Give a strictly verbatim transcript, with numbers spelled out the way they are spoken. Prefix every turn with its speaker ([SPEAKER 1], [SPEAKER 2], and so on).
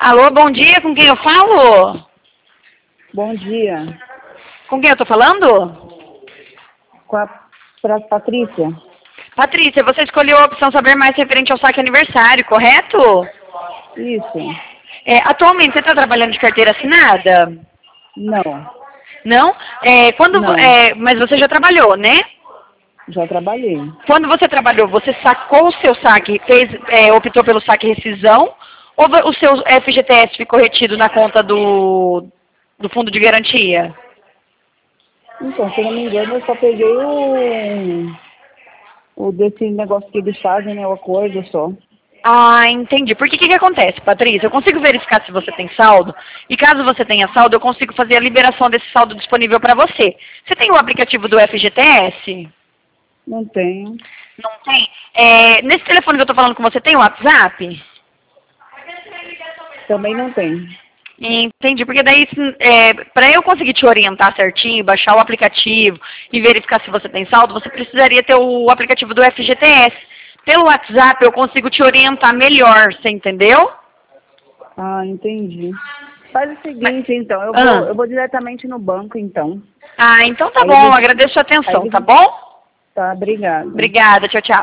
[SPEAKER 1] Alô, bom dia, com quem eu falo?
[SPEAKER 2] Bom dia.
[SPEAKER 1] Com quem eu tô falando?
[SPEAKER 2] Com a pra Patrícia?
[SPEAKER 1] Patrícia, você escolheu a opção saber mais referente ao saque aniversário, correto?
[SPEAKER 2] Isso.
[SPEAKER 1] É, atualmente você está trabalhando de carteira assinada?
[SPEAKER 2] Não.
[SPEAKER 1] Não? É, quando, vo-
[SPEAKER 2] Não.
[SPEAKER 1] é, mas você já trabalhou, né?
[SPEAKER 2] Já trabalhei.
[SPEAKER 1] Quando você trabalhou, você sacou o seu saque, fez, é, optou pelo saque rescisão, ou vo- o seu F G T S ficou retido na conta do, do fundo de garantia?
[SPEAKER 2] Então, se eu não me engano, eu só peguei o, o desse negócio que eles fazem, né? O acordo só.
[SPEAKER 1] Ah, entendi. Porque o que, que acontece, Patrícia? Eu consigo verificar se você tem saldo, e caso você tenha saldo, eu consigo fazer a liberação desse saldo disponível para você. Você tem o aplicativo do F G T S?
[SPEAKER 2] Não tenho.
[SPEAKER 1] Não tem? É, nesse telefone que eu estou falando com você, tem o WhatsApp?
[SPEAKER 2] Também não tenho.
[SPEAKER 1] Entendi, porque daí, é, para eu conseguir te orientar certinho, baixar o aplicativo e verificar se você tem saldo, você precisaria ter o aplicativo do F G T S. Pelo WhatsApp eu consigo te orientar melhor, você entendeu?
[SPEAKER 2] Ah, entendi. Faz o
[SPEAKER 1] Mas,
[SPEAKER 2] seguinte, então. Eu vou,
[SPEAKER 1] ah,
[SPEAKER 2] eu vou diretamente no banco, então.
[SPEAKER 1] ah, então tá
[SPEAKER 2] Aí
[SPEAKER 1] bom,
[SPEAKER 2] eles...
[SPEAKER 1] agradeço a
[SPEAKER 2] Aí
[SPEAKER 1] atenção,
[SPEAKER 2] eles...
[SPEAKER 1] tá bom?
[SPEAKER 2] Tá, obrigada.
[SPEAKER 1] Obrigada, tchau, tchau.